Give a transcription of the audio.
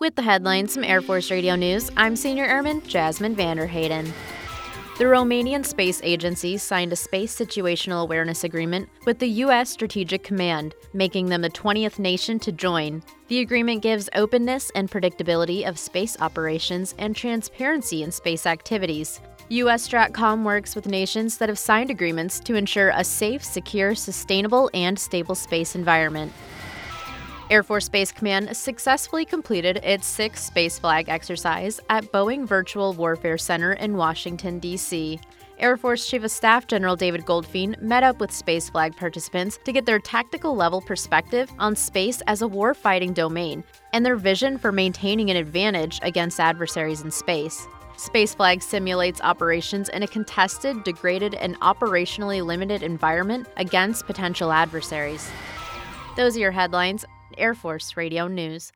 With the headlines from Air Force Radio News, I'm Senior Airman Jasmine Vanderheyden. The Romanian Space Agency signed a space situational awareness agreement with the U.S. Strategic Command, making them the 20th nation to join. The agreement gives openness and predictability of space operations and transparency in space activities. U.S. STRATCOM works with nations that have signed agreements to ensure a safe, secure, sustainable, and stable space environment. Air Force Space Command successfully completed its 6th space flag exercise at Boeing Virtual Warfare Center in Washington, D.C. Air Force Chief of Staff General David Goldfein met up with space flag participants to get their tactical level perspective on space as a war-fighting domain and their vision for maintaining an advantage against adversaries in space. Space Flag simulates operations in a contested, degraded, and operationally limited environment against potential adversaries. Those are your headlines. Air Force Radio News.